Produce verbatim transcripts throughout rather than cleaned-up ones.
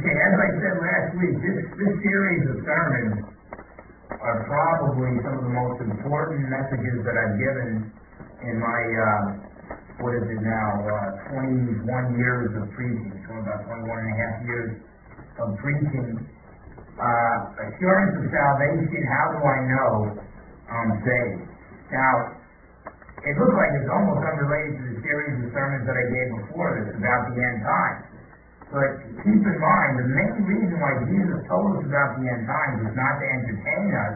Okay, as I said last week, this, this series of sermons are probably some of the most important messages that I've given in my, uh, what is it now, uh, twenty-one years of preaching, so about twenty-one and a half years of preaching. Uh, assurance of salvation, how do I know I'm saved? Now, it looks like it's almost unrelated to the series of sermons that I gave before this about the end times. But keep in mind, the main reason why Jesus told us about the end times is not to entertain us,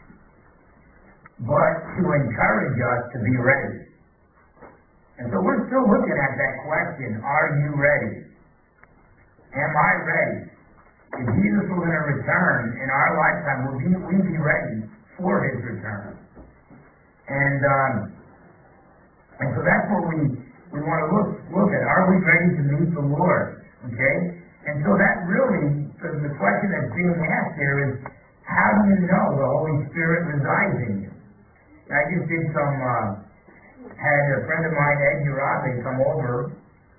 but to encourage us to be ready. And so we're still looking at that question, are you ready? Am I ready? If Jesus was going to return in our lifetime, will we, we be ready for his return? And um, and so that's what we, we want to look, look at. Are we ready to meet the Lord? Okay? And so that really, the question that's being asked here is, how do you know the Holy Spirit resides in you? I just did some, uh, had a friend of mine, Ed Urabe, come over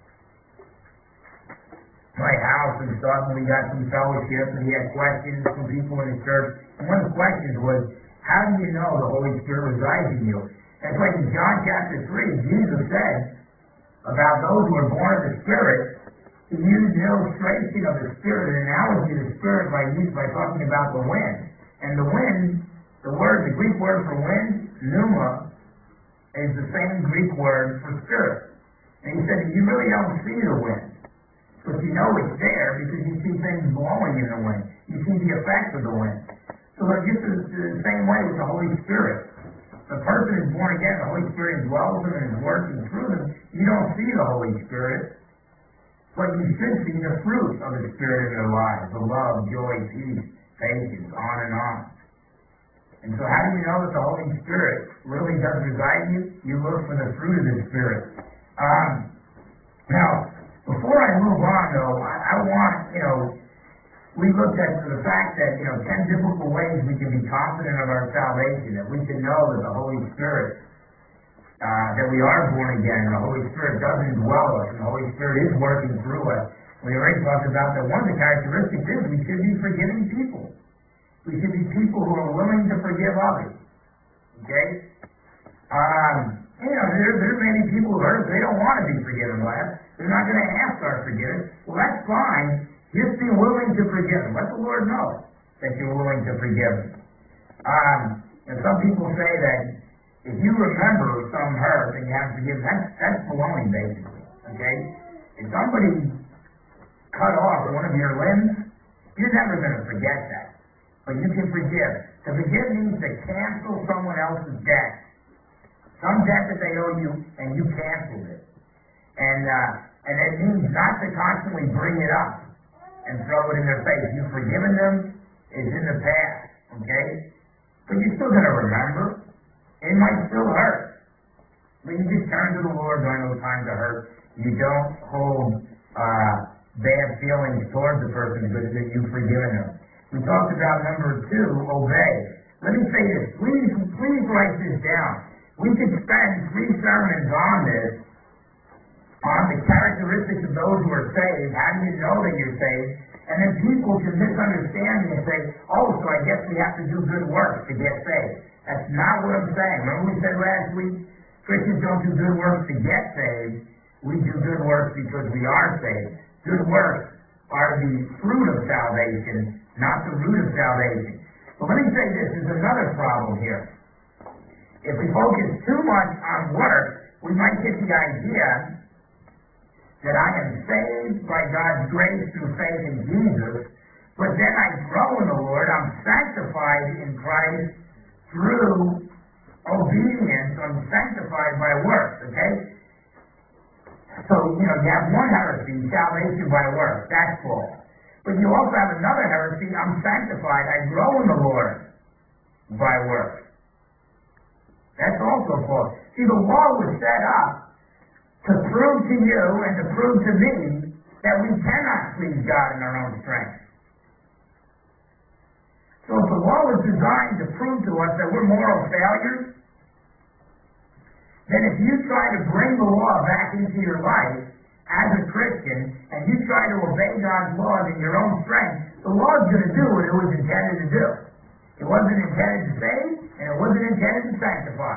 my house and stuff, and we got some fellowship, and he had questions from people in the church. And one of the questions was, how do you know the Holy Spirit resides in you? And it's like in John chapter three, Jesus said about those who are born of the Spirit, he used an illustration of the Spirit, an analogy of the Spirit by used by talking about the wind. And the wind, the word, the Greek word for wind, pneuma, is the same Greek word for Spirit. And he said that you really don't see the wind, but you know it's there because you see things blowing in the wind. You see the effects of the wind. So just the same way with the Holy Spirit. The person is born again, the Holy Spirit dwells in them and is working through them. You don't see the Holy Spirit, but you should see the fruit of the Spirit in their lives, the love, joy, peace, patience, on and on. And so how do you know that the Holy Spirit really does reside in you? You look for the fruit of the Spirit. Um, now, before I move on, though, I, I want, you know, we looked at the fact that, you know, ten biblical ways we can be confident of our salvation, that we can know that the Holy Spirit, uh, that we are born again, and the Holy Spirit does indwell us, and the Holy Spirit is working through us. We already talked about that one of the characteristics is we should be forgiving people. We should be people who are willing to forgive others. Okay? Um, you know, there, there may be people who hurt, they don't want to be forgiven by us. They're not going to ask our forgiveness. Well, that's fine. Just be willing to forgive them. Let the Lord know that you're willing to forgive them. Um, and some people say that if you remember some hurt and you have to forgive them, that's, that's baloney, basically. Okay? If somebody cut off one of your limbs, you're never going to forget that. But you can forgive. To forgive means to cancel someone else's debt. Some debt that they owe you, and you canceled it. And uh, and it means not to constantly bring it up and throw it in their face. You've forgiven them, it's in the past, okay? But you're still going to remember. It might still hurt. But you just turn to the Lord during those times of hurt. You don't hold uh, bad feelings towards the person because you've forgiven them. We talked about number two, obey. Let me say this. Please, please write this down. We could spend three sermons on this, on the characteristics of those who are saved. How do you know that you're saved? And then people can misunderstand me and say, oh, so I guess we have to do good works to get saved. That's not what I'm saying. Remember we said last week, Christians don't do good works to get saved. We do good works because we are saved. Good works are the fruit of salvation, not the root of salvation. But let me say this, there's another problem here. If we focus too much on work, we might get the idea that I am saved by God's grace through faith in Jesus, but then I grow in the Lord, I'm sanctified in Christ through obedience, I'm sanctified by works, okay? So, you know, you have one heresy, salvation by works, that's false. But you also have another heresy, I'm sanctified, I grow in the Lord by works. That's also false. See, the law was set up to prove to you and to prove to me that we cannot please God in our own strength. So if the law was designed to prove to us that we're moral failures, then if you try to bring the law back into your life as a Christian, and you try to obey God's laws in your own strength, the law's going to do what it was intended to do. It wasn't intended to save, and it wasn't intended to sanctify.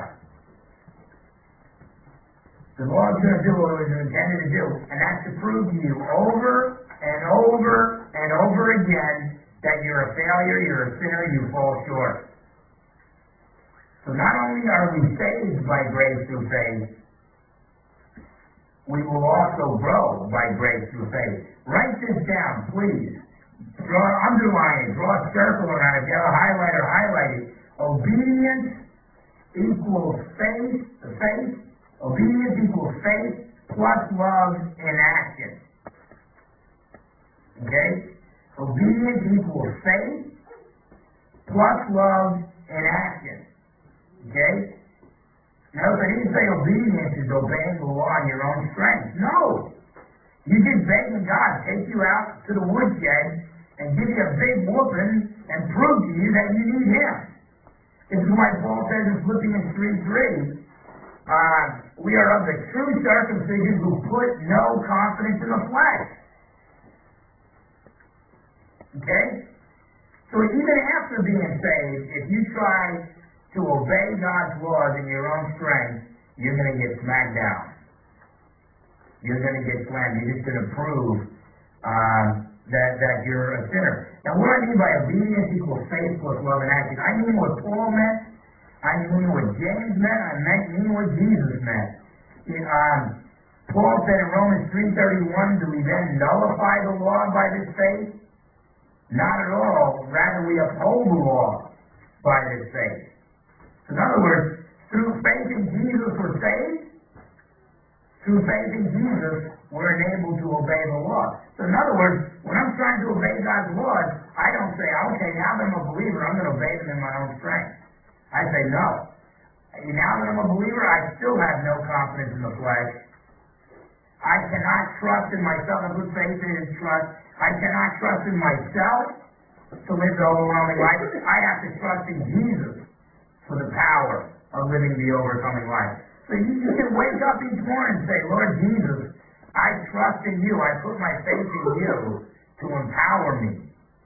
The law is going to do what it was intended to do, and that's to prove to you over and over and over again that you're a failure, you're a sinner, you fall short. So not only are we saved by grace through faith, we will also grow by grace through faith. Write this down, please. Draw, underline it, draw a circle around it. If you have a highlighter, highlight it. Obedience equals faith, faith. Obedience equals faith plus love in action. Okay? Obedience equals faith plus love in action. Okay? Now, I didn't say obedience is obeying the law in your own strength. No! You just begging God to take you out to the woodshed and give you a big whooping and prove to you that you need Him. This is why Paul says in Philippians three three, uh, we are of the true circumcision who put no confidence in the flesh. Okay? So even after being saved, if you try to obey God's laws in your own strength, you're going to get smacked down. You're going to get slammed. You're just going to prove uh, that, that you're a sinner. Now, what do I mean by obedience equals faith plus love and action? I mean what Paul meant. I mean what James meant. I meant, mean what Jesus meant. It, um, Paul said in Romans three thirty-one, do we then nullify the law by this faith? Not at all. Rather, we uphold the law by this faith. In other words, through faith in Jesus we're saved. Through faith in Jesus, we're enabled to obey the law. So in other words, when I'm trying to obey God's laws, I don't say, okay, now that I'm a believer, I'm going to obey them in my own strength. I say, no. Now that I'm a believer, I still have no confidence in the flesh. I cannot trust in myself and put faith in and trust. I cannot trust in myself to live the overwhelming life. I have to trust in Jesus for the power of living the overcoming life. So you, you can wake up each morning and say, Lord Jesus, I trust in you. I put my faith in you to empower me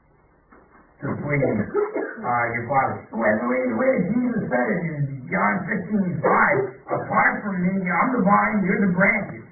to please uh, your Father. The way, the way, the way that Jesus said it in John fifteen five, apart from me, I'm the vine, you're the branches.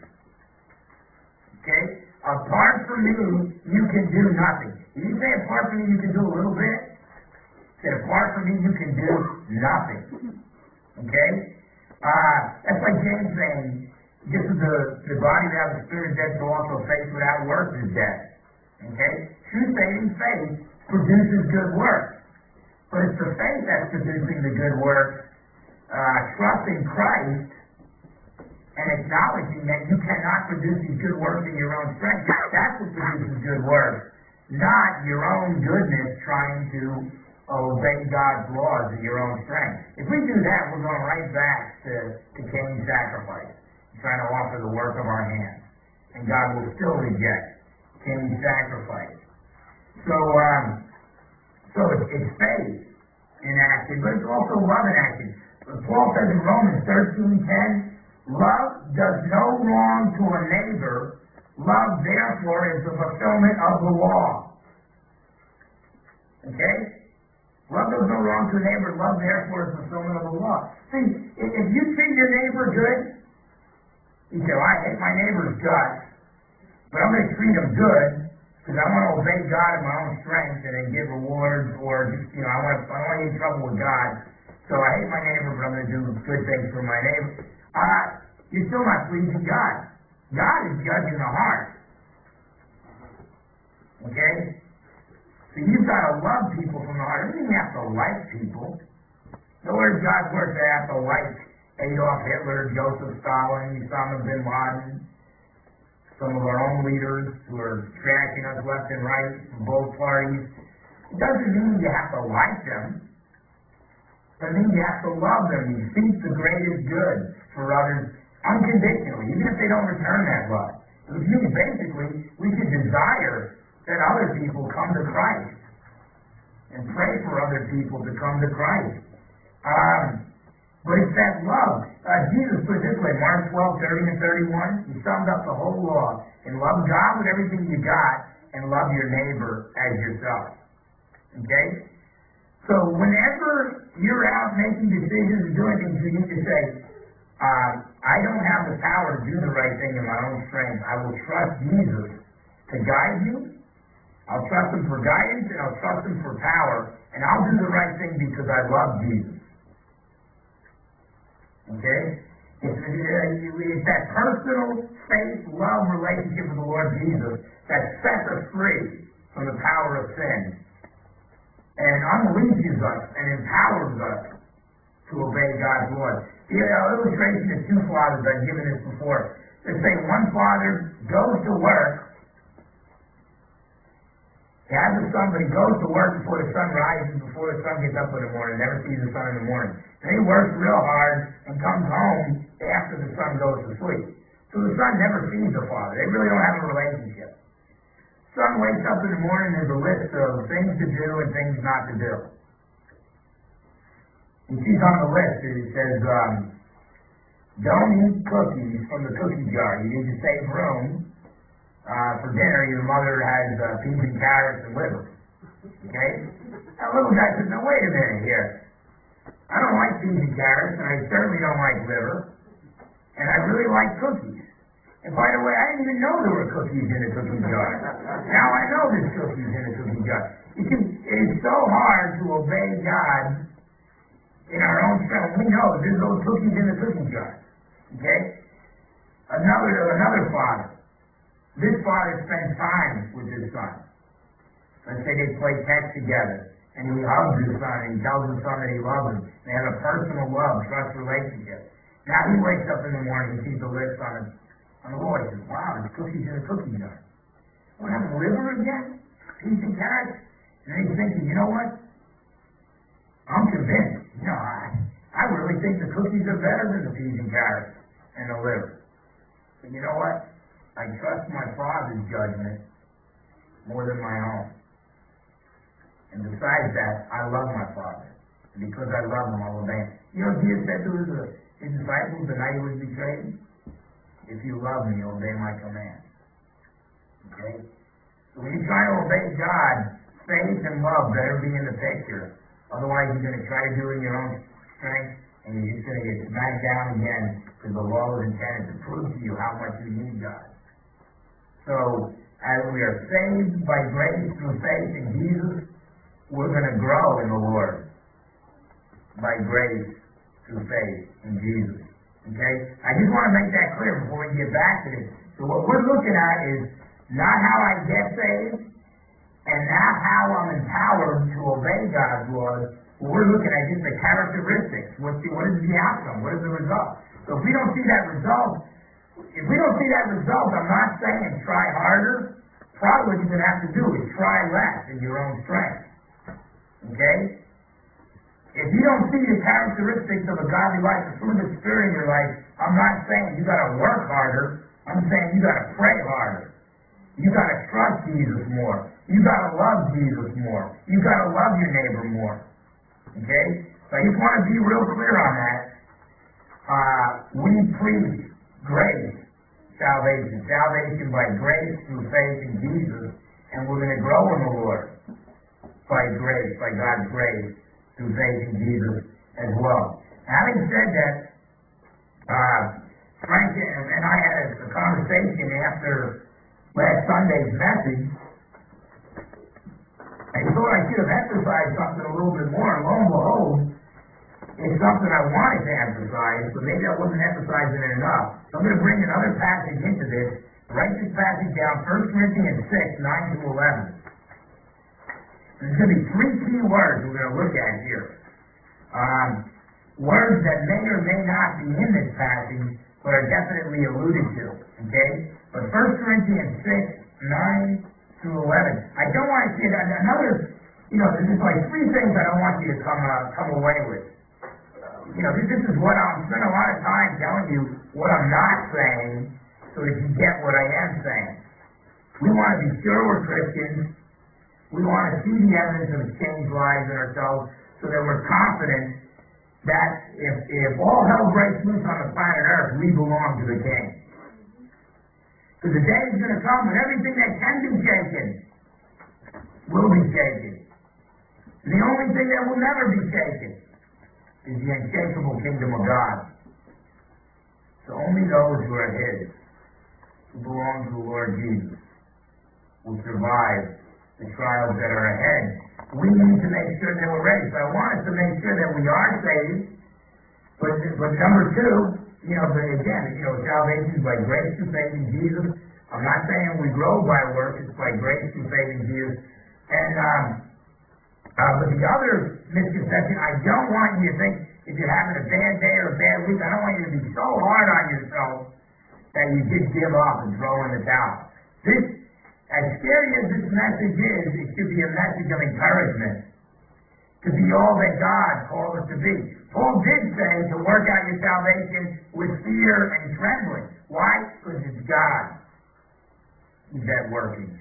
Okay? Apart from me, you can do nothing. He didn't say apart from me, you can do a little bit. He said apart from me, you can do nothing. Okay? Uh, that's like James saying, just as the, the body without the spirit is dead, so also faith without works is dead. Okay? True saving faith produces good works. But it's the faith that's producing the good works, uh, trusting Christ and acknowledging that you cannot produce these good works in your own strength. That's what produces good works, not your own goodness trying to obey God's laws in your own strength. If we do that, we're going right back to, to Cain's sacrifice, trying to offer the work of our hands. And God will still reject Cain's sacrifice. So, um, so it's, it's faith in action, but it's also love in action. But Paul says in Romans thirteen ten, love does no wrong to a neighbor. Love, therefore, is the fulfillment of the law. Okay? Love does no wrong to a neighbor. Love, therefore, is the fulfillment of the law. See, if you treat your neighbor good, you say, well, I hate my neighbor's guts, but I'm going to treat him good because I want to obey God in my own strength and then get rewards, or just, you know, I want to, I don't want to get in trouble with God. So I hate my neighbor, but I'm going to do good things for my neighbor. Uh, you're still not pleasing God. God is judging the heart. Okay? So you've got to love people from the heart. It doesn't mean you have to like people. The word God's word say I have to like Adolf Hitler, Joseph Stalin, Osama bin Laden, some of our own leaders who are trashing us left and right from both parties. It doesn't mean you have to like them. It means you have to love them. You seek the greatest good for others unconditionally, even if they don't return that love. It means basically we should desire that other people come to Christ and pray for other people to come to Christ. Um, but it's that love. Uh, Jesus put it this way, Mark twelve, thirty and thirty-one, he summed up the whole law, and love God with everything you got, and love your neighbor as yourself. Okay? So whenever you're out making decisions and doing things, you need to say, uh, I don't have the power to do the right thing in my own strength. I will trust Jesus to guide me. I'll trust him for guidance, and I'll trust him for power, and I'll do the right thing because I love Jesus. Okay? It's, it's that personal faith, love relationship with the Lord Jesus that sets us free from the power of sin and unleashes us and empowers us to obey God's Lord. The illustration of two fathers, I've given this before. Let's say one father goes to work, he has a son, but he goes to work before the sun rises, before the sun gets up in the morning, never sees the sun in the morning. Then he works real hard and comes home after the son goes to sleep. So the son never sees the father. They really don't have a relationship. Son wakes up in the morning, there's a list of things to do and things not to do. He sees on the list, it says, um, don't eat cookies from the cookie jar. You need to save room. Uh, for dinner, your mother has uh, peas and carrots and liver. Okay? That little guy says, now wait a minute here. I don't like peas and carrots, and I certainly don't like liver, and I really like cookies. And by the way, I didn't even know there were cookies in the cookie jar. Now I know there's cookies in the cookie jar. You see, it's so hard to obey God in our own strength. We know there's those cookies in the cookie jar. Okay? Another, another father. This father spends time with his son. Let's say they play catch together, and he hugs his son, and he tells his son that he loves him. They have a personal love, trust relationship. Now he wakes up in the morning, he sees the list on, his, on the wall. He says, wow, there's cookies in the cookie jar. Want to have liver again? Peas and carrots? And then he's thinking, you know what? I'm convinced. You know, I, I really think the cookies are better than the peas and carrots and the liver. But you know what? I trust my father's judgment more than my own. And besides that, I love my father. And because I love him, I'll obey him. You know, Jesus said to his, uh, his disciples the night he was betrayed, if you love me, you'll obey my commands. Okay? So when you try to obey God, faith and love better be in the picture. Otherwise, you're going to try to do it in your own strength, and you're just going to get smacked down again because the law was intended to prove to you how much you need God. So, as we are saved by grace through faith in Jesus, we're going to grow in the Lord by grace through faith in Jesus. Okay? I just want to make that clear before we get back to this. So what we're looking at is not how I get saved and not how I'm empowered to obey God's laws. We're looking at just the characteristics. What's the, what is the outcome? What is the result? So if we don't see that result, If we don't see that result, I'm not saying try harder. Probably what you're going to have to do is try less in your own strength. Okay? If you don't see the characteristics of a godly life, the fruit of the Spirit in your life, I'm not saying you got to work harder. I'm saying you got to pray harder. You got to trust Jesus more. You got to love Jesus more. You got to love your neighbor more. Okay? So I just want to be real clear on that. Uh, we preach grace, salvation. Salvation by grace through faith in Jesus, and we're going to grow in the Lord by grace, by God's grace, through faith in Jesus as well. Having said that, uh, Frank and I had a conversation after last Sunday's message, and he thought I should have emphasized something a little bit more, and lo and behold, it's something I wanted to emphasize, but maybe I wasn't emphasizing it enough. So I'm going to bring another passage into this. Write this passage down, First Corinthians six, nine to eleven. There's going to be three key words we're going to look at here. Um, words that may or may not be in this passage, but are definitely alluded to. Okay? But First Corinthians six, nine through eleven. I don't want to see another, you know, there's like three things I don't want you to come uh, come away with. You know, this, this is what I'm spending a lot of time telling you what I'm not saying so that you get what I am saying. We want to be sure we're Christians. We want to see the evidence of changed lives in ourselves so that we're confident that if, if all hell breaks loose on the planet Earth, we belong to the King. Because the day is going to come when everything that can be shaken will be shaken. And the only thing that will never be shaken is the unshakable kingdom of God. So only those who are His, who belong to the Lord Jesus, will survive the trials that are ahead. We need to make sure that we're ready. So I want us to make sure that we are saved. But, but number two, you know, but again, you know, salvation is by grace through faith in Jesus. I'm not saying we grow by works, it's by grace through faith in Jesus. And, um, uh, but the other misconception, I don't want you to think if you're having a bad day or a bad week, I don't want you to be so hard on yourself that you just give up and throw in the towel. This, as scary as this message is, it should be a message of encouragement to be all that God called us to be. Paul did say to work out your salvation with fear and trembling. Why? Because it's God who's at working.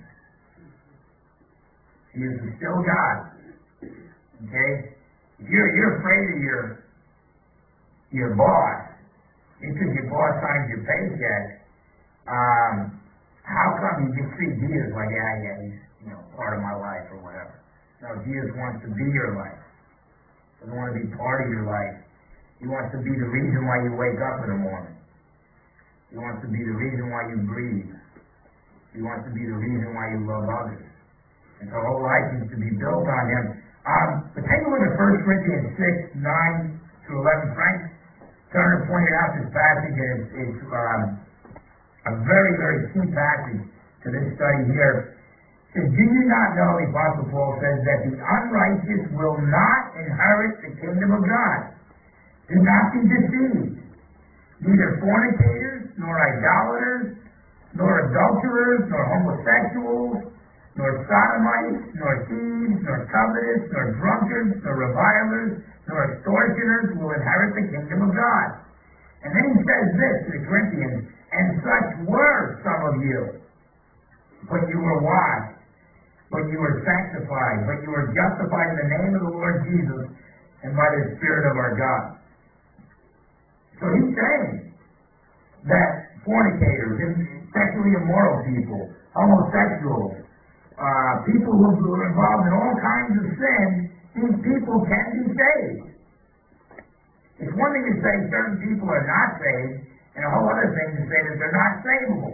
He is still God. Okay? If you're, you're afraid of your, your boss, because your boss signs your paycheck, um, how come you just treat Jesus like, yeah, yeah, he's, you know, part of my life or whatever? No, Jesus wants to be your life. He doesn't want to be part of your life. He wants to be the reason why you wake up in the morning. He wants to be the reason why you breathe. He wants to be the reason why you love others. And so whole life needs to be built on Him. Um, but take a look at First Corinthians six, nine through eleven. Frank Turner pointed out this passage, and it's, it's um, a very, very key passage to this study here. It says, do you not know, the Apostle Paul says, that the unrighteous will not inherit the kingdom of God? Do not be deceived. Neither fornicators, nor idolaters, nor adulterers, nor homosexuals, nor sodomites, nor thieves, nor covetous, nor drunkards, nor revilers, nor extortioners will inherit the kingdom of God. And then he says this to the Corinthians, and such were some of you. But you were washed, but you were sanctified, but you were justified in the name of the Lord Jesus and by the Spirit of our God. So he's saying that fornicators, sexually immoral people, homosexuals, uh, people who are involved in all kinds of sin, these people can be saved. It's one thing to say certain people are not saved, and a whole other thing to say that they're not savable.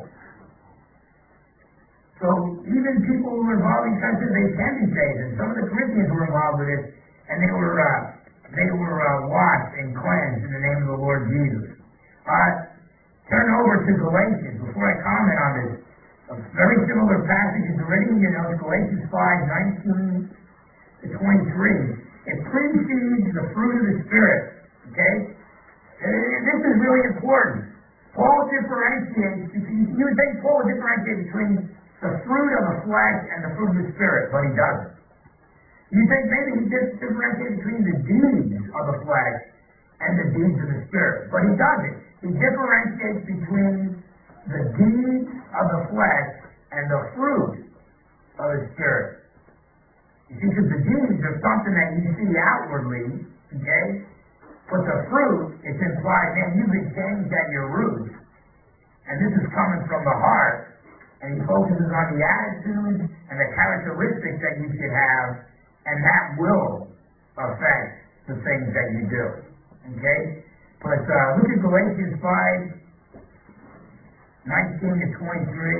So even people who are involved in such as they can be saved, and some of the Corinthians were involved with it, and they were uh, they were uh, washed and cleansed in the name of the Lord Jesus. Uh, turn over to Galatians before I comment on this. A very similar passage is already in your notes, Galatians five, nineteen to twenty-three. It precedes the fruit of the Spirit. Okay? And this is really important. Paul differentiates, you would think Paul would differentiate between the fruit of the flesh and the fruit of the Spirit, but he doesn't. You think maybe he just differentiates between the deeds of the flesh and the deeds of the Spirit, but he doesn't. He differentiates between the deeds of the flesh and the fruit of the Spirit. You see, because the deeds are something that you see outwardly, okay? But the fruit, it's implied, man, you've been changed at your roots. And this is coming from the heart. And he focuses on the attitudes and the characteristics that you should have, and that will affect the things that you do. Okay? But uh, look at Galatians five, nineteen to twenty-three.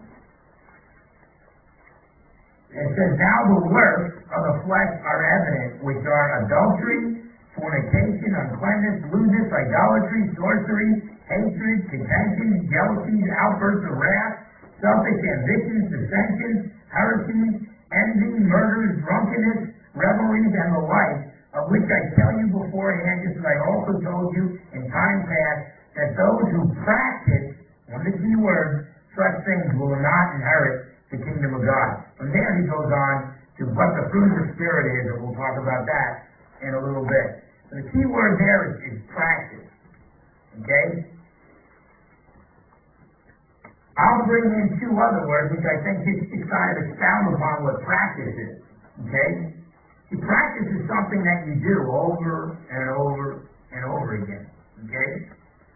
It says, now the works of the flesh are evident, which are adultery, fornication, uncleanness, lewdness, idolatry, sorcery, hatred, contention, jealousies, outbursts of wrath, selfish ambitions, dissensions, heresies, envy, murders, drunkenness, revelries, and the like, of which I tell you beforehand, just as I also told you in time past, that those who practice, one of the key words, such things will not inherit the kingdom of God. From there he goes on to what the fruit of the Spirit is, and we'll talk about that in a little bit. The key word there is, is practice. Okay? I'll bring in two other words which I think just, just kind of expound upon what practice is. Okay? See, practice is something that you do over and over and over again. Okay?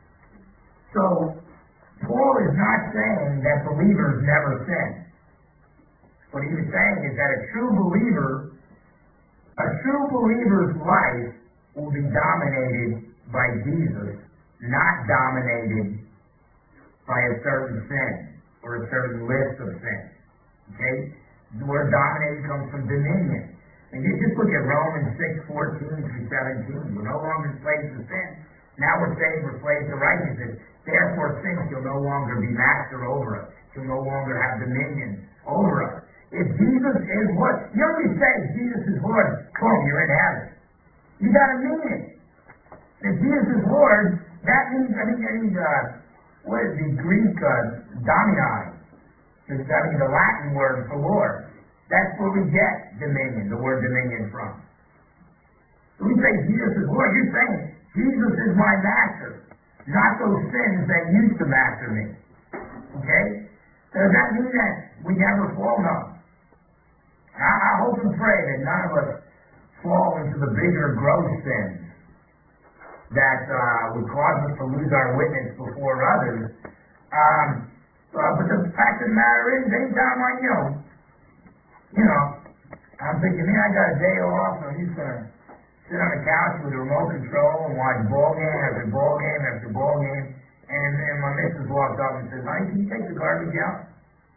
So, Paul is not saying that believers never sin. What he was saying is that a true believer, a true believer's life will be dominated by Jesus, not dominated by a certain sin or a certain list of sins. Okay? The word dominated comes from dominion. And you just look at Romans six, fourteen through seventeen. We're no longer slaves to sin. Now we're saved, we're slaves to righteousness. Therefore, sin shall no longer be master over us. Shall no longer have dominion over us. If Jesus is Lord, you don't just say Jesus is Lord, boom, you're in heaven. You gotta mean it. If Jesus is Lord, that means, I think, I think uh, what is the Greek uh, dominai? It's, I mean, the Latin word for Lord. That's where we get dominion, the word dominion from. So we say Jesus is Lord, you're saying Jesus is my master, not those sins that used to master me. Okay? Does that mean that we never fall? No. I, I hope and pray that none of us fall into the bigger, gross sins that uh, would cause us to lose our witness before others. Um, uh, but the fact of the matter is, anytime I, you know, you know, I'm thinking, man, I got a day off, I'm just going to sit on the couch with a remote control and watch ball game after ball game after ball game, and, and my missus walks up and says, honey, can you take the garbage out?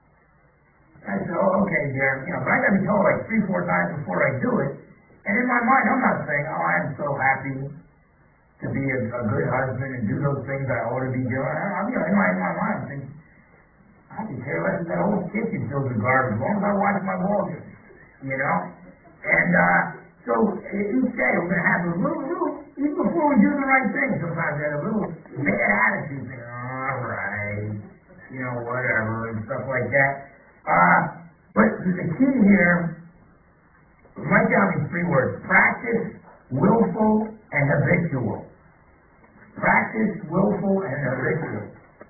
I said, oh, okay, dear. You know, but I got to be told like three, four times before I do it, and in my mind, I'm not saying, oh, I am so happy to be a, a good husband and do those things I ought to be doing. I, you know, in my, in my mind, I'm thinking, I can care less if that whole kitchen fills with garbage, as long as I watch my ball game, you know? And uh, so each day we're going to have a little, little, even before we do the right thing, sometimes we have a little bad attitude, saying, all right, you know, whatever, and stuff like that. Uh, but the key here, write down these three words: practice, willful, and habitual. Practice, willful, and habitual.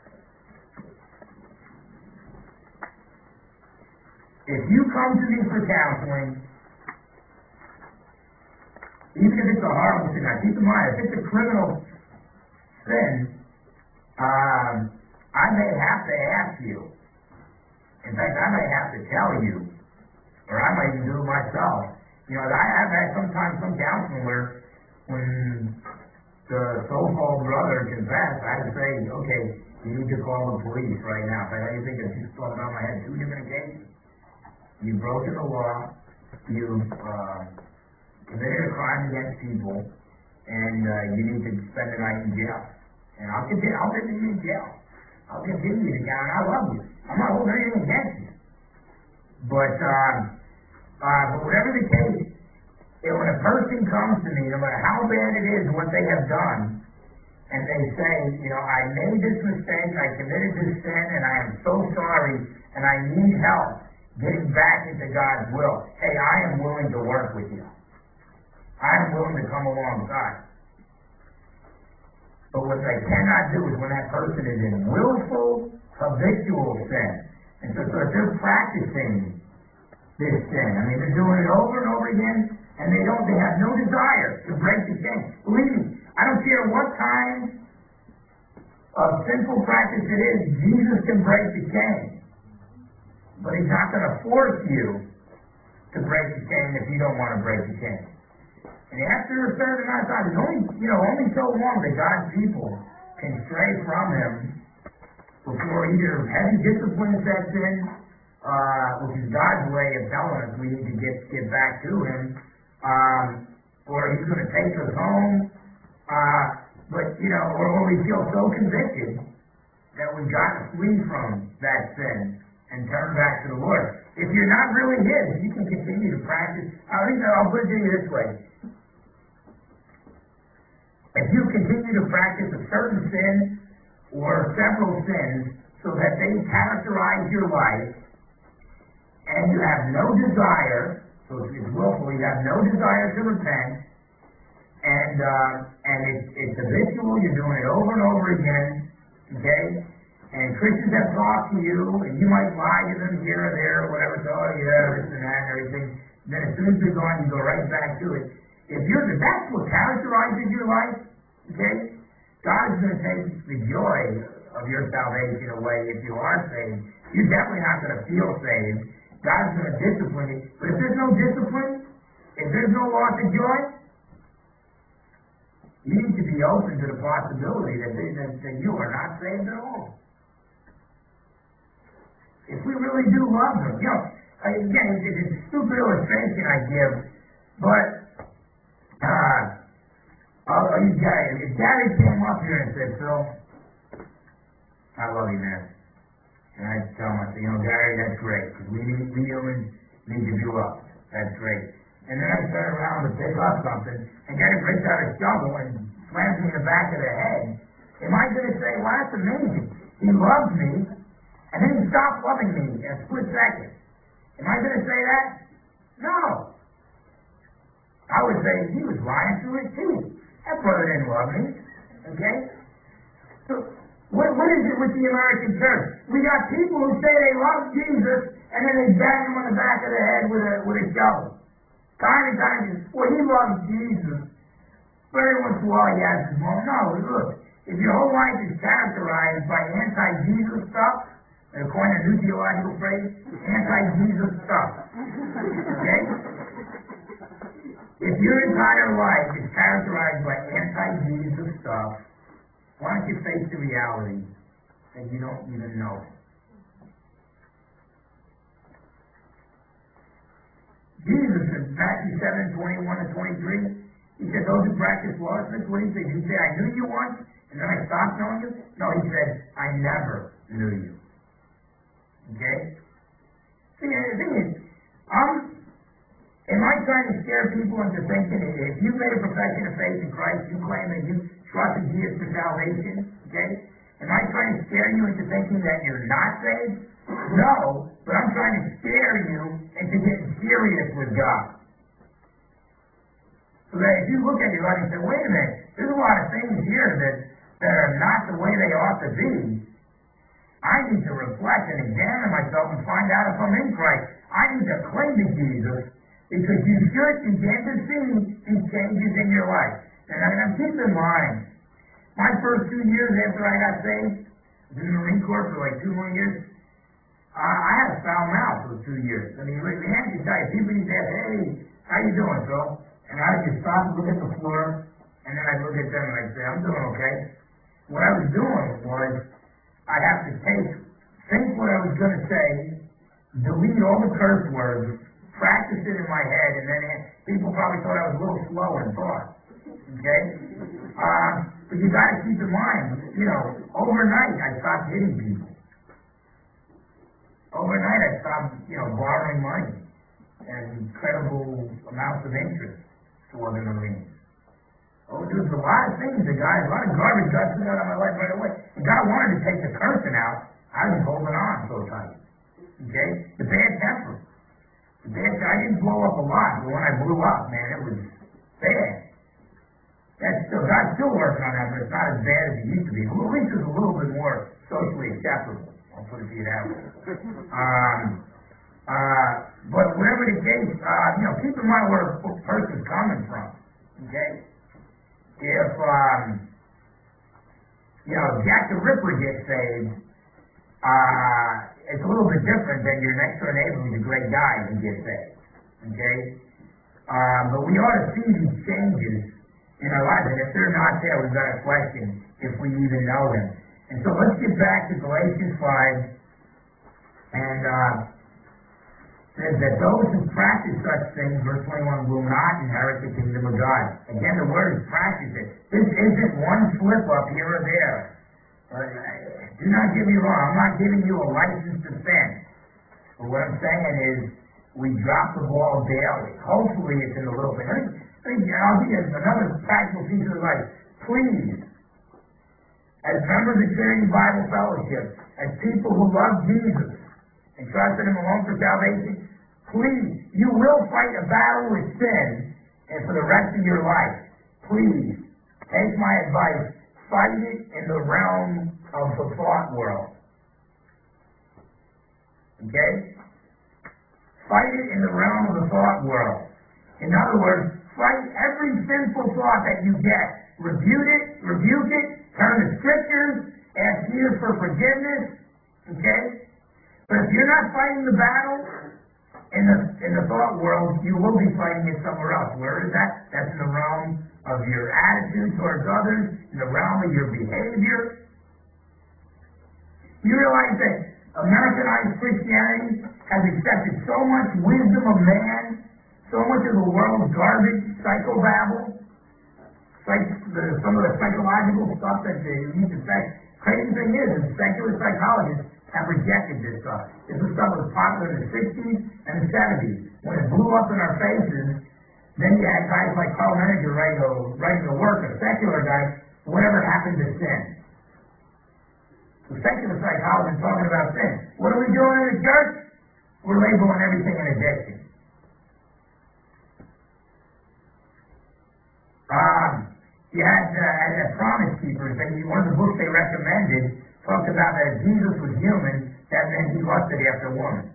If you come to me for counseling, even if it's a horrible sin, now keep in mind, if it's a criminal sin, um, I may have to ask you. In fact, I may have to tell you, or I might even do it myself. You know, I have had sometimes some counseling where when the so-called brother confessed, I had to say, okay, you need to call the police right now. If I know you think it's just talking about my head, two different occasions. You've broken the law, you've uh, committed a crime against people, and uh, you need to spend the night in jail. And I'll continue, I'll visit you in jail. I'll continue to count, I love you. I'm not holding anything against you. But, um, uh, but whatever the case, if when a person comes to me, no matter how bad it is what they have done, and they say, you know, I made this mistake, I committed this sin, and I am so sorry, and I need help getting back into God's will. Hey, I am willing to work with you. I am willing to come alongside. But what I cannot do is when that person is in willful, habitual sin. And so, so if they're practicing this sin, I mean, they're doing it over and over again, and they don't, they have no desire to break the chain. Believe me, I don't care what kind of sinful practice it is, Jesus can break the chain. But he's not going to force you to break the chain if you don't want to break the chain. And after a certain amount of time, it's only, you know, only so long that God's people can stray from him before either heavy discipline sets in, uh, which is God's way of telling us we need to get, get back to him, um, or he's going to take us home, uh, but, you know, or when we feel so convicted that we've got to flee from that sin and turn back to the Lord. If you're not really his, you can continue to practice. I think I'll put it to you this way. If you continue to practice a certain sin or several sins so that they characterize your life, and you have no desire, so it's willful, you have no desire to repent, and uh, and it's, it's habitual, you're doing it over and over again, okay? And Christians have talked to you, and you might lie to them here or there, or whatever, so, oh yeah, this and that and everything. then as soon as you're gone, you go right back to it. If you're, if that's what characterizes your life, okay, God is going to take the joy of your salvation away if you are saved. You're definitely not going to feel saved. God's going to discipline you. But if there's no discipline, if there's no loss of joy, you need to be open to the possibility that, that, that you are not saved at all. If we really do love them, you know, again, it's a stupid illustration I give, but uh, I'll, I'll use Gary. If Gary came up here and said, Phil, I love you, man. And I tell him, I say, you know, Gary, that's great, because we need, we humans need to do up. That's great. And then I turn around to pick up something, and Gary breaks out a shovel and slams me in the back of the head. Am I going to say, well, that's amazing. He loves me, and then he stopped loving me in a split second. Am I going to say that? No. I would say he was lying through his teeth. That brother didn't love me. Okay? So, what, what is it with the American church? We got people who say they love Jesus, and then they bang him on the back of the head with a, with a shovel. Time and time, well, he loves Jesus. But every once in a while he has his moment. No, look, if your whole life is characterized by anti-Jesus stuff, and according to new theological phrase, anti-Jesus stuff. Okay? If your entire life is characterized by anti-Jesus stuff, why don't you face the reality that you don't even know it? Jesus in Matthew seven, twenty-one to twenty-three, he said, those who practice lawlessness, what did he say? Did he say, I knew you once, and then I stopped knowing you? No, he said, I never knew you. Okay? See, the thing is, um, am I trying to scare people into thinking that if you made a profession of faith in Christ, you claim that you trusted Jesus for salvation, okay? Am I trying to scare you into thinking that you're not saved? No, but I'm trying to scare you into getting serious with God. So that if you look at your life and say, wait a minute, there's a lot of things here that, that are not the way they ought to be, I need to reflect and examine myself and find out if I'm in Christ. I need to cling to Jesus because you should begin to see these changes in your life. And, and keep in mind, my first two years after I got saved, I was in the Marine Corps for like two more years, uh, I had a foul mouth for two years. I mean, the answer tell you, people used to ask, hey, how you doing, Phil? And I would just stop and look at the floor, and then I'd look at them and I'd say, I'm doing okay. What I was doing was, I'd have to take, think what I was going to say, delete all the curse words, practice it in my head, and then people probably thought I was a little slow in thought. Okay? Uh, but you got to keep in mind, you know, overnight I stopped hitting people. Overnight I stopped, you know, borrowing money and incredible amounts of interest to other Marines. Oh, there's a lot of things that God, a lot of garbage got thrown out of my life right away. And God wanted to take the cursing out. I was holding on so tight. Okay? The bad temper. The bad I didn't blow up a lot, but when I blew up, man, it was bad. That's still, God's still working on that, but it's not as bad as it used to be. At least it's a little bit more socially acceptable. I'll put it to you that way. Um, uh, but whatever the case, uh, you know, keep in mind where a person's coming from. Okay? If, um, you know, Jack the Ripper gets saved, uh, it's a little bit different than your next door neighbor who's a great guy who gets saved. Okay? Um, but we ought to see these changes in our lives, and if they're not there, we've got to question if we even know them. And so let's get back to Galatians five, and uh, says that those who practice such things, verse twenty-one, will not inherit the kingdom of God. Again, the word is practice it. This isn't one slip up here or there. Uh, do not get me wrong, I'm not giving you a license to sin. But what I'm saying is, we drop the ball daily. Hopefully it's in a little bit. I mean, I'll give you another practical piece of advice. Please, as members of Trinity Bible Fellowship, as people who love Jesus and trust in Him alone for salvation, please, you will fight a battle with sin and for the rest of your life. Please, take my advice, fight it in the realm of the thought world. Okay? fight it in the realm of the thought world. In other words, fight every sinful thought that you get. Rebuke it, rebuke it, turn to scriptures, ask Jesus for forgiveness, okay? But if you're not fighting the battle in the in the thought world, you will be fighting it somewhere else. Where is that? That's in the realm of your attitude towards others, in the realm of your behavior. You realize that Americanized Christianity has accepted so much wisdom of man, so much of the world's garbage, psychobabble, like the, some of the psychological stuff that they use to say. Crazy thing is, is secular psychologists have rejected this stuff. This was stuff that was popular in the sixties and the seventies. When it blew up in our faces, then you had guys like Carl Menninger writing a, writing a work, a secular guy, whatever happened to sin. The secular psychologists talking about sin. What are we doing in the church? We're labeling everything an addiction. Um, you had uh, as Promise Keepers, and one of the books they recommended talked about that if Jesus was human, that meant he lusted after a woman.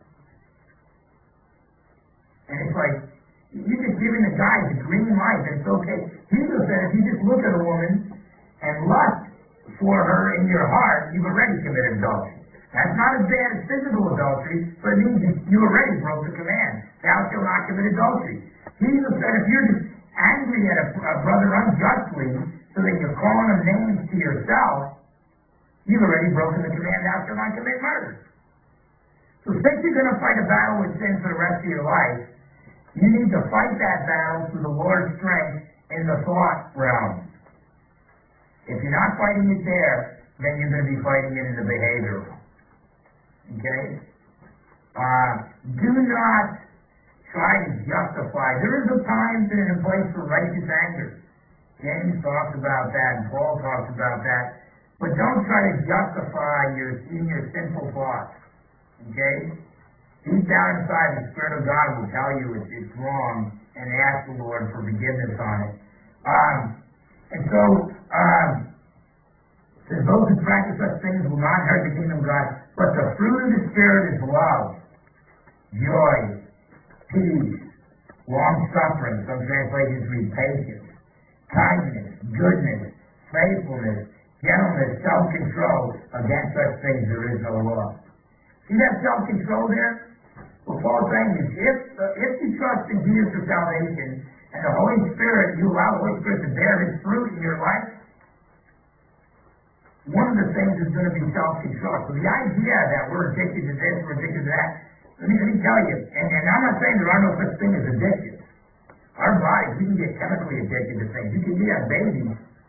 And it's like, you're just giving the guy the green light, and it's okay. Jesus said if you just look at a woman and lust for her in your heart, you've already committed adultery. That's not as bad as physical adultery, but it means you already broke the command. Thou shalt not commit adultery. Jesus said if you're just angry at a, a brother unjustly, so that you're calling him names to yourself, you've already broken the command, thou shalt not commit murder. So since you're going to fight a battle with sin for the rest of your life, you need to fight that battle through the Lord's strength in the thought realm. If you're not fighting it there, then you're going to be fighting it in the behavior realm. Okay? Uh, do not try to justify. There is a time and a place for righteous anger. James talks about that, and Paul talks about that. But don't try to justify your, your sinful thoughts. Okay? Deep down inside, the Spirit of God will tell you it's, it's wrong, and ask the Lord for forgiveness on it. Um, and so, um, says those who practice such things will not inherit the kingdom of God. But the fruit of the Spirit is love, joy, peace, long-suffering. Some translations read patience, kindness, goodness, faithfulness, gentleness, self-control. Against such things there is no law. See that self-control there? What Paul's saying is, if, uh, if you trust in Jesus for salvation, and the Holy Spirit, you allow the Holy Spirit to bear His fruit in your life, one of the things is going to be self-control. So the idea that we're addicted to this, we're addicted to that, let me, let me tell you, and, and I'm not saying there are no such thing as addictions. Our bodies, we can get chemically addicted to things. You can be a baby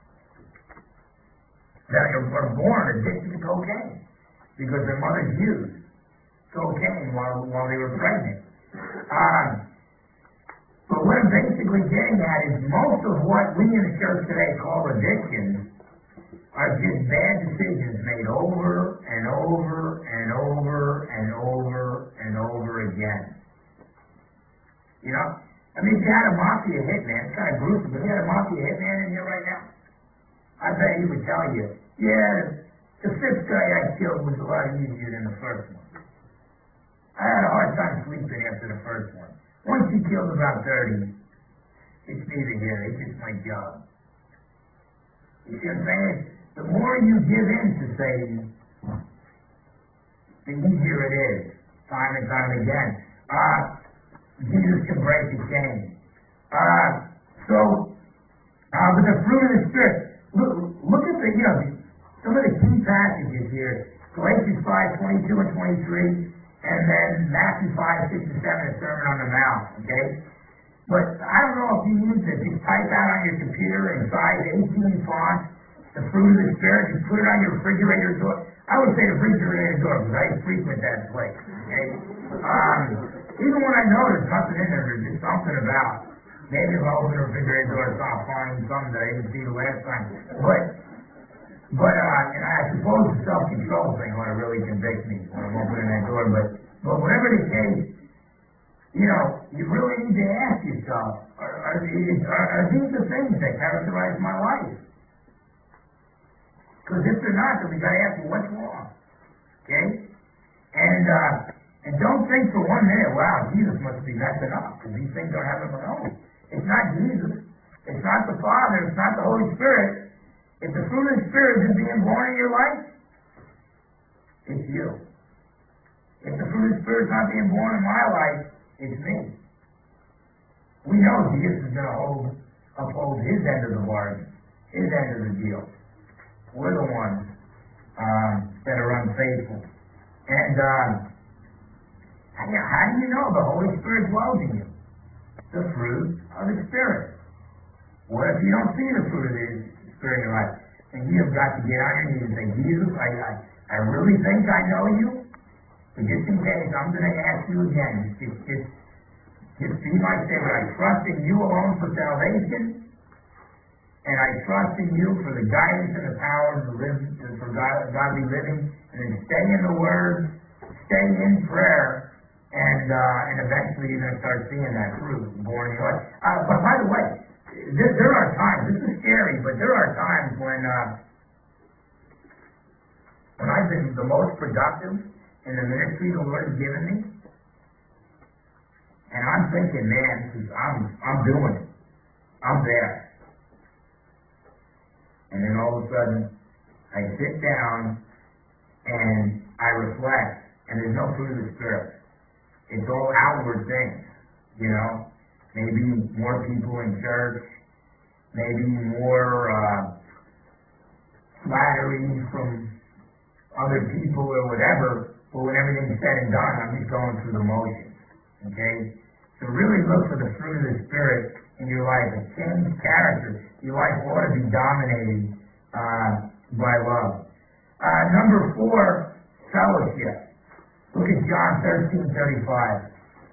that are born addicted to cocaine because their mothers used cocaine while, while they were pregnant. Um, but what I'm basically getting at is most of what we in the church today call addictions are just bad decisions made over and over and over and over and over again. You know? I mean, if you had a mafia hitman, it's kind of gruesome, but if you had a mafia hitman in here right now, I bet he would tell you, yeah, the fifth guy I killed was a lot easier than the first one. I had a hard time sleeping after the first one. Once he killed about thirty, it's neither here, it's just my job. You see what I'm saying? The more you give in to Satan, the easier it is, time and time again. Uh, Jesus can break the chain. Uh, so, uh, with the fruit of the Spirit, look, look at the, you know, some of the key passages here. Galatians five, twenty-two and twenty-three, and then Matthew five, six and seven, a Sermon on the Mount, okay? But I don't know if you need to just type out on your computer in size eighteen font, the fruit of the Spirit, and put it on your refrigerator door. I would say the refrigerator door, because I frequent that place, okay? Um, even when I know there's nothing in there, there's just something about, maybe if I open the refrigerator door, I'll find something that I didn't see the last time. But, but, uh, and I suppose the self-control thing ought to really convict me when I'm opening that door, but, but whatever the case, you know, you really need to ask yourself, are, are, these, are, are these the things that characterize my life? Because if they're not, then we got to ask you what's wrong. Okay? And uh, And don't think for one minute, wow, Jesus must be messing up because these things are heaven alone. It's not Jesus. It's not the Father. It's not the Holy Spirit. If the fruit of the Spirit is being born in your life, it's you. If the fruit of the Spirit is not being born in my life, it's me. We know Jesus is going to hold, uphold his end of the bargain, his end of the deal. We're the ones um, that are unfaithful. And um, how do you know the Holy Spirit dwells in you? The fruit of the Spirit. What if you don't see the fruit of the Spirit in your life? And you have got to get on your knees and say, Jesus, I, I, I really think I know you, but just in case, I'm going to ask you again. Just, just, just be my Savior. I trust in you alone for salvation, and I trust in you for the guidance and the power to live, for God, godly living, and then stay in the Word, stay in prayer, and uh, and eventually you're going to start seeing that fruit born in your life. Uh, but by the way, there, there are times, this is scary, but there are times when uh, when I've been the most productive in the ministry the Lord has given me, and I'm thinking, man, this is, I'm I'm doing it, I'm there. And then all of a sudden, I sit down and I reflect, and there's no fruit of the Spirit. It's all outward things, you know. Maybe more people in church, maybe more uh, flattery from other people or whatever. But when everything's said and done, I'm just going through the motions. Okay. So really look for the fruit of the Spirit in your life, a changed character. Your life ought to be dominated uh, by love. Uh, number four, fellowship. Look at John thirteen thirty-five.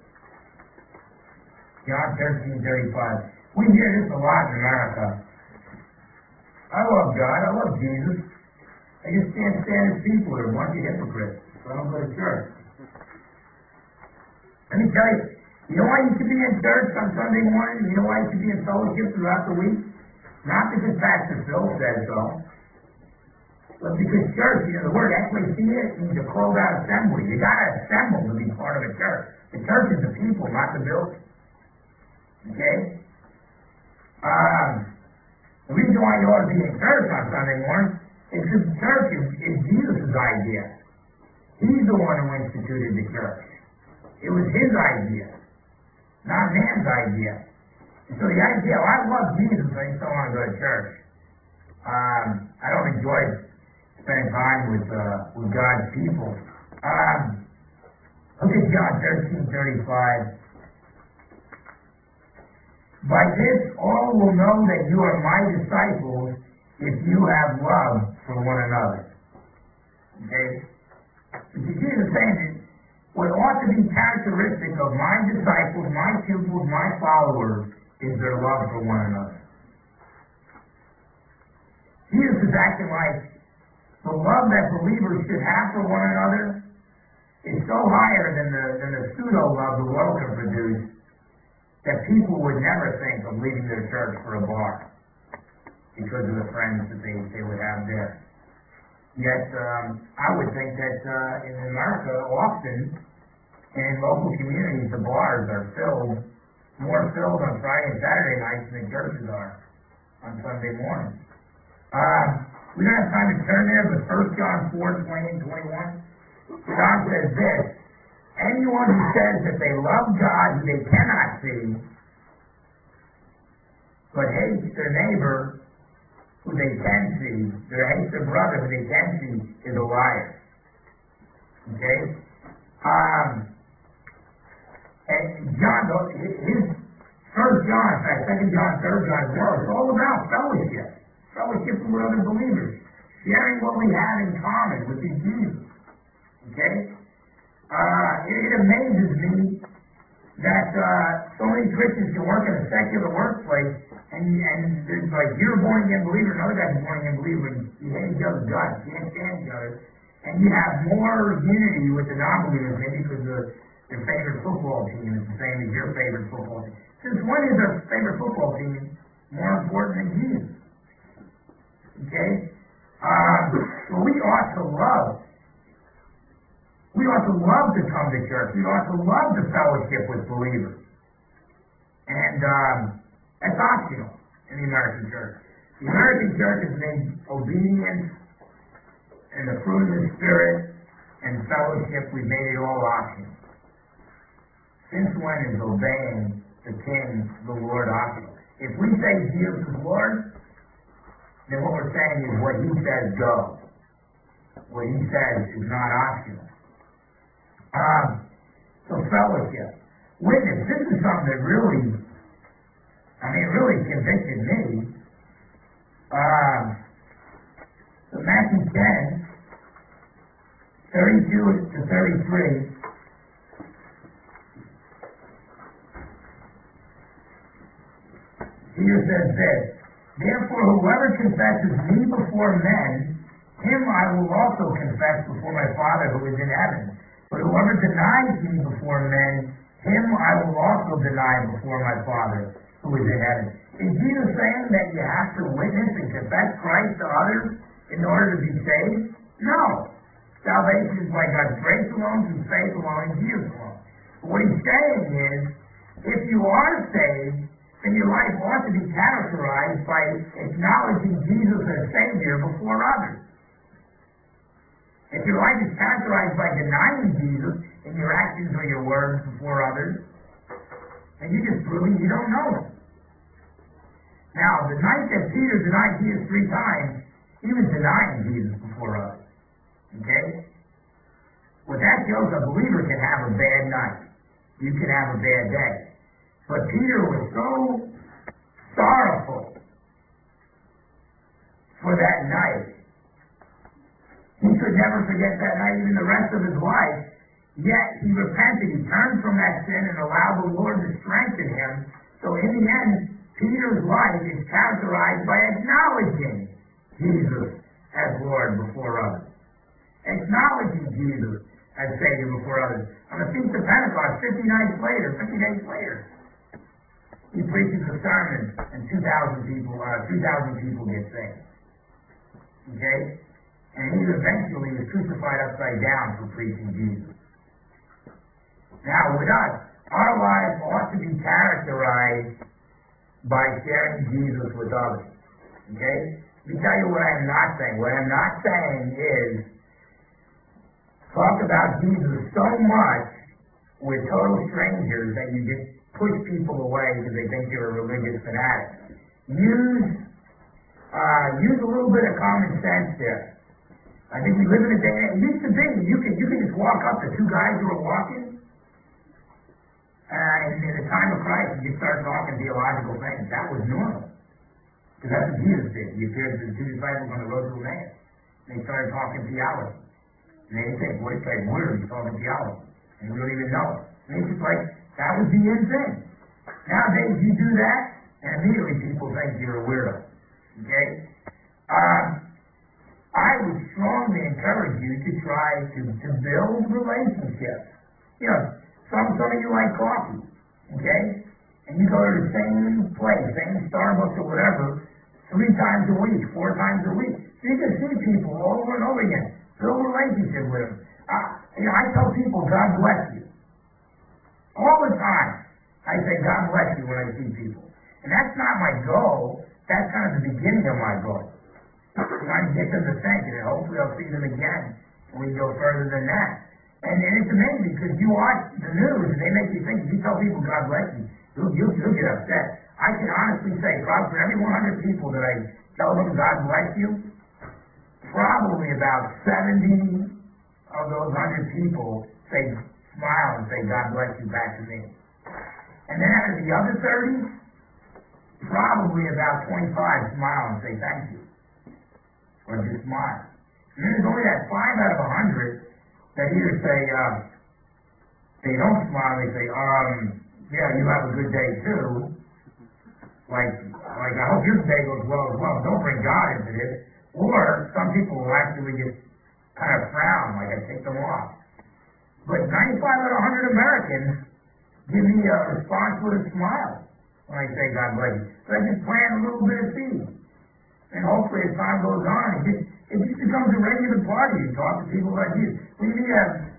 John thirteen thirty-five. We hear this a lot in America. I love God. I love Jesus. I just can't stand his people. They're a bunch of hypocrites. So I don't go to church. Let me tell you, you know why you should be in church on Sunday morning? You know why you should be in fellowship throughout the week? Not because Pastor Phil says so, but because church, you know, the word ecclesia means a called out assembly. You gotta assemble to be part of a church. The church is the people, not the building. Okay? Um, the reason why you ought to be in church on Sunday morning is because the church is, is Jesus' idea. He's the one who instituted the church. It was his idea, not man's idea. And so the idea, well, I love Jesus, I just don't want to go to church. Um, I don't enjoy spending time with uh, with God's people. Um, look at John thirteen thirty-five. By this all will know that you are my disciples if you have love for one another. Okay? But you see the saying that what ought to be characteristic of my disciples, my pupils, my followers, is their love for one another. Jesus is acting like the love that believers should have for one another is so higher than the than the pseudo love the world can produce that people would never think of leaving their church for a bar because of the friends that they, they would have there. Yet um, I would think that uh, in America often in local communities the bars are filled, more filled on Friday and Saturday nights than churches are on Sunday mornings. Uh, we don't have time to turn there, but First John four, twenty and twenty-one, John says this, anyone who says that they love God who they cannot see, but hates their neighbor who they can see, their hates their brother who they can see, is a liar. Okay? Um, and John, his First John, in fact, Second John, Third John, as well, it's all about fellowship. Fellowship with other believers, sharing what we have in common, which is Jesus. Okay? Uh, it, it amazes me that uh, so many Christians can work in a secular workplace, and and there's like you're a born again believer, another guy's a born again believer, and you hate each other's guts, you can't stand each other, and you have more unity with the non-believers maybe because the, their favorite football team is the same as your favorite football team. Since when is their favorite football team more important than Jesus? Okay? Um, so we ought to love We ought to love to come to church. We ought to love to fellowship with believers. And um, that's optional in the American church. The American church has made obedience and the fruit of the Spirit and fellowship, we've made it all optional. Since when is obeying the King, the Lord, optional? If we say Jesus is Lord, then what we're saying is what He says goes. What He says is not optional. Um, so fellowship. Witness, this is something that really, I mean, really convicted me. Um, so Matthew ten, thirty-two to thirty-three. Peter says this, therefore whoever confesses me before men, him I will also confess before my Father who is in heaven. But whoever denies me before men, him I will also deny before my Father who is in heaven. Is Jesus saying that you have to witness and confess Christ to others in order to be saved? No. Salvation is by God's grace alone, through faith alone, and Jesus alone. But what He's saying is, if you are saved, then your life ought to be characterized by acknowledging Jesus as Savior before others. If your life is characterized by denying Jesus in your actions or your words before others, then you just proving you don't know Him. Now, the night that Peter denied Jesus three times, he was denying Jesus before others. Okay? What that shows, a believer can have a bad night. You can have a bad day. But Peter was so sorrowful for that night. He could never forget that night, even the rest of his life. Yet he repented. He turned from that sin and allowed the Lord to strengthen him. So in the end, Peter's life is characterized by acknowledging Jesus as Lord before others. Acknowledging Jesus as Savior before others. On the Feast of Pentecost, fifty nights later, fifty days later, he preaches a sermon and two thousand people, uh, two thousand people get saved. Okay? And he eventually was crucified upside down for preaching Jesus. Now, with us, our lives ought to be characterized by sharing Jesus with others. Okay? Let me tell you what I'm not saying. What I'm not saying is talk about Jesus so much with total strangers that you just push people away because they think you're a religious fanatic. Use uh, use a little bit of common sense there. I think we live in a day, it used to be, you could, you could just walk up to two guys who were walking, uh, and in the time of Christ, you just start talking theological things. That was normal. Because that's what Jesus did. He appeared to the two disciples on the road to Emmaus. And they started talking theology. And they didn't think, boy, this guy's weird, he's talking theology. And we don't even know it. And it's just like, that was the end thing. Nowadays, you do that, and immediately people think you're a weirdo. Okay? Um, I would strongly encourage you to try to, to build relationships. You know, some, some of you like coffee, okay? And you go to the same place, same Starbucks or whatever, three times a week, four times a week. So you can see people over and over again. Build a relationship with them. Uh, you know, I tell people, God bless you. All the time. I say, God bless you when I see people. And that's not my goal. That's kind of the beginning of my goal. Trying to get them to think, and hopefully I'll see them again when we go further than that. And, and it's amazing because you watch the news and they make you think. If you tell people God bless you, you'll, you'll, you'll get upset. I can honestly say, probably for every one hundred people that I tell them God bless you, probably about seventy of those one hundred people say, smile and say God bless you back to me. And then out of the other thirty, probably about twenty-five smile and say thank you. Or just smile. And then there's only that five out of a hundred that either say, uh, they don't smile, they say, um, yeah, you have a good day too. Like, like I hope your day goes well as well. Don't bring God into this. Or some people will actually just kind of frown, like I take them off. But ninety-five out of a hundred Americans give me a response with a smile when I say God bless you. So I just plant a little bit of seed. And hopefully as time goes on, it just, it just becomes a regular party. You talk to people like you. We need to have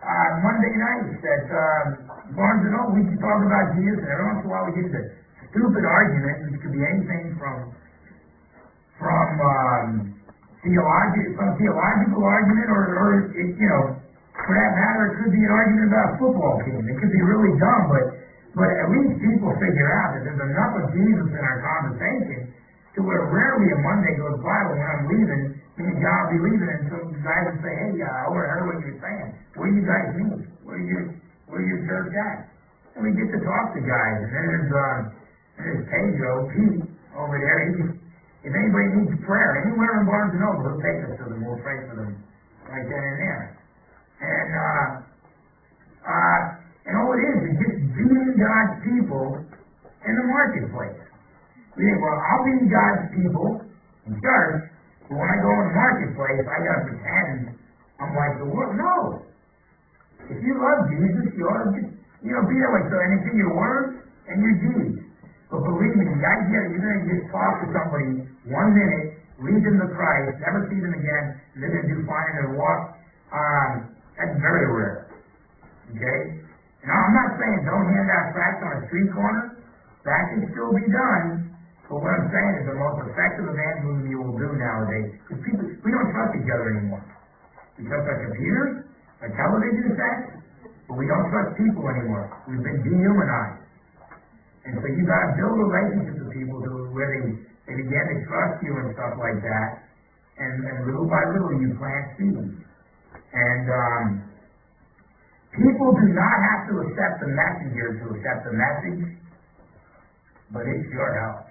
uh, Monday nights at um, Barnes and Noble, we can talk about Jesus, and every once in a while we get into stupid arguments, which could be anything from from um, theological, from theological argument, or, or it, you know, for that matter, it could be an argument about a football team. It could be really dumb, but but at least people figure out that there's enough of Jesus in our conversation to where rarely a Monday goes by when I'm leaving, me and John will be leaving, and some guys will say, hey, uh, I overheard what you were saying. Where do you guys meet? Where are your, where are your church at? And we get to talk to guys, and then there's, um, there's Pedro, Pete, over there. He just, if anybody needs prayer, anywhere in Barnes and Noble, he'll take us to them. We'll pray for them right then and there. And, uh, uh, and all it is is just being God's people in the marketplace. We think, well, I'll be God's people in church, but when I go in the marketplace, I gotta pretend I'm like the world. No. If you love Jesus, you ought to just, you know, be that way. So, and it's in your words and your deeds. But believe me, the idea that you're going to just talk to somebody one minute, lead them to Christ, never see them again, and then they do fine in their walk, um, that's very rare. Okay? Now, I'm not saying don't hand out tracts on a street corner. That can still be done. But what I'm saying is the most effective evangelism you will do nowadays, because people, we don't trust each other anymore. We trust our computers, our television sets, but we don't trust people anymore. We've been dehumanized. And so you got to build relationships with people to where they, they begin to trust you and stuff like that. And, and little by little you plant seeds. And um, people do not have to accept the messenger to accept the message, but it sure helps.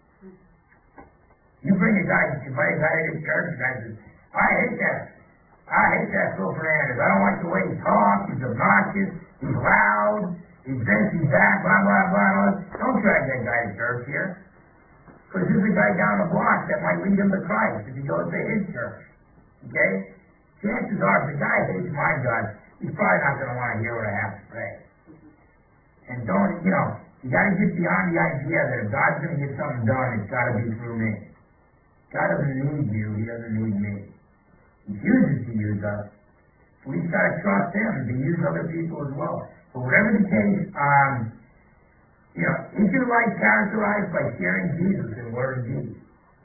You bring a guy, you invite a guy to church, and the guy says, I hate that. I hate that Phil Fernandez. I don't like the way he talks. He's obnoxious. He's loud. He's this, he's that, blah, blah, blah. blah. Don't drag that guy to church here. Because there's a guy down the block that might lead him to Christ if he goes to his church. Okay? Chances are, if the guy hates my God, he's probably not going to want to hear what I have to say. And don't, you know, you got to get beyond the idea that if God's going to get something done, it's got to be through me. God doesn't need you, He doesn't need me. He chooses to use us. We just got to trust Him to use other people as well. But whatever the case, um, you know, is your life characterized by sharing Jesus in word and deed?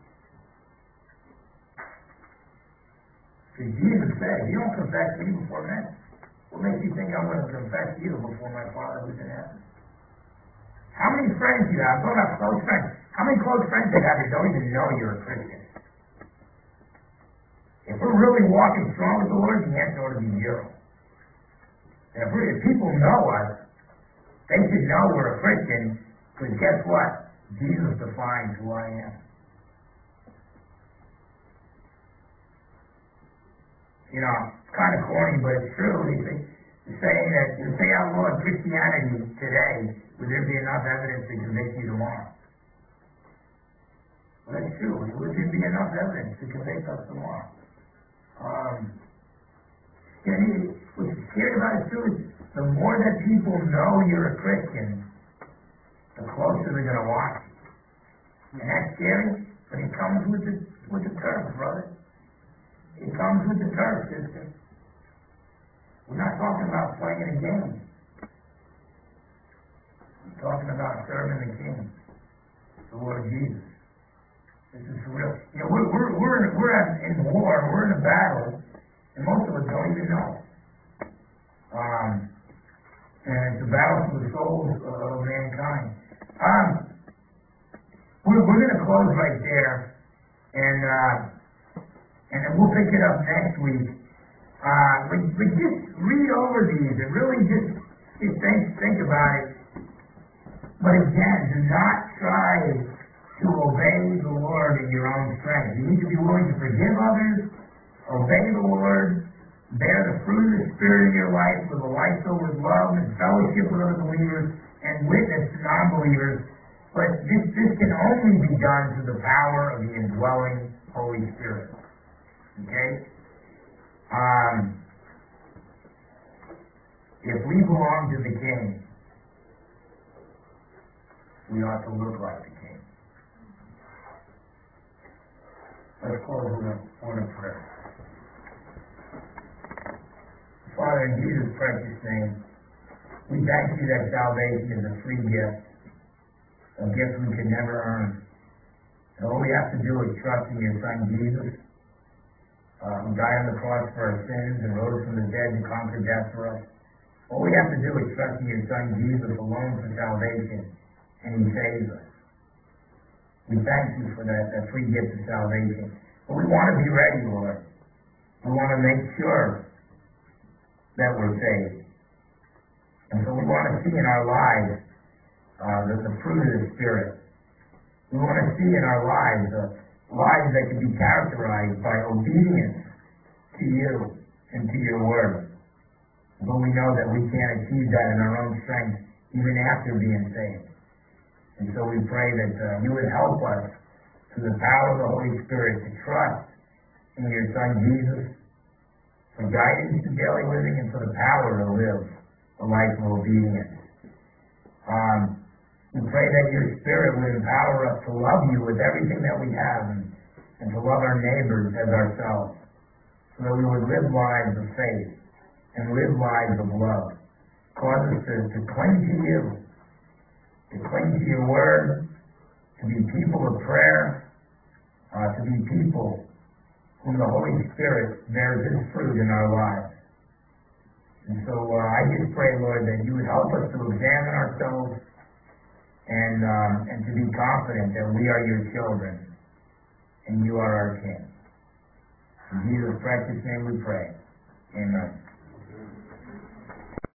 Because Jesus said, you don't confess me before men. What makes you think I'm going to confess you before my Father who's in heaven? How many friends do you have? I'm talking about close friends. How many close friends do you have that don't even know you're a Christian? If we're really walking strong with the Lord, the answer ought to be zero. And if, if people know us, they should know we're a Christian, because guess what? Jesus defines who I am. You know, it's kind of corny, but it's true. They say, saying that you say outlaw Christianity today, would there be enough evidence to convict you tomorrow? Well, that's true. Would there be enough evidence to convict us tomorrow? Um, you know, what's scary about it too is the more that people know you're a Christian, the closer they're going to watch you. And that's scary, but it comes with the with the turf, brother. It comes with the turf, sister. We're not talking about playing a game. We're talking about serving the King, the Lord Jesus. This is real. You know, we're we're we're in, we're in war. We're in a battle, and most of us don't even know. Um, and it's a battle for the souls of mankind. Um, we're we're going to close right there, and uh, and then we'll pick it up next week. Uh, but, but just read over these and really just just think think about it. But again, do not try to obey the Lord in your own strength. You need to be willing to forgive others, obey the Lord, bear the fruit of the Spirit in your life, live a life filled with love and fellowship with other believers, and witness to non-believers. But this, this can only be done through the power of the indwelling Holy Spirit. Okay? Um, if we belong to the King, we ought to look like the King. Let's close with a word of prayer. Father, Father, in Jesus' precious name, we thank you that salvation is a free gift, a gift we can never earn. And all we have to do is trust in your Son, Jesus, uh, who died on the cross for our sins and rose from the dead to conquer death for us. All we have to do is trust in your Son, Jesus, alone for salvation, and he saves us. We thank you for that, that free gift of salvation. But we want to be ready, Lord. We want to make sure that we're saved. And so we want to see in our lives uh, the, the fruit of the Spirit. We want to see in our lives uh, lives that can be characterized by obedience to you and to your word. But we know that we can't achieve that in our own strength, even after being saved. And so we pray that uh, you would help us through the power of the Holy Spirit to trust in your Son Jesus for guidance to daily living and for the power to live a life of obedience. Um, we pray that your Spirit would empower us to love you with everything that we have and, and to love our neighbors as ourselves, so that we would live lives of faith and live lives of love. Cause us to, to cling to you, to cling to your word, to be people of prayer, uh, to be people whom the Holy Spirit bears his fruit in our lives. And so uh, I just pray, Lord, that you would help us to examine ourselves and um, and to be confident that we are your children and you are our King. In Jesus' precious name we pray. Amen.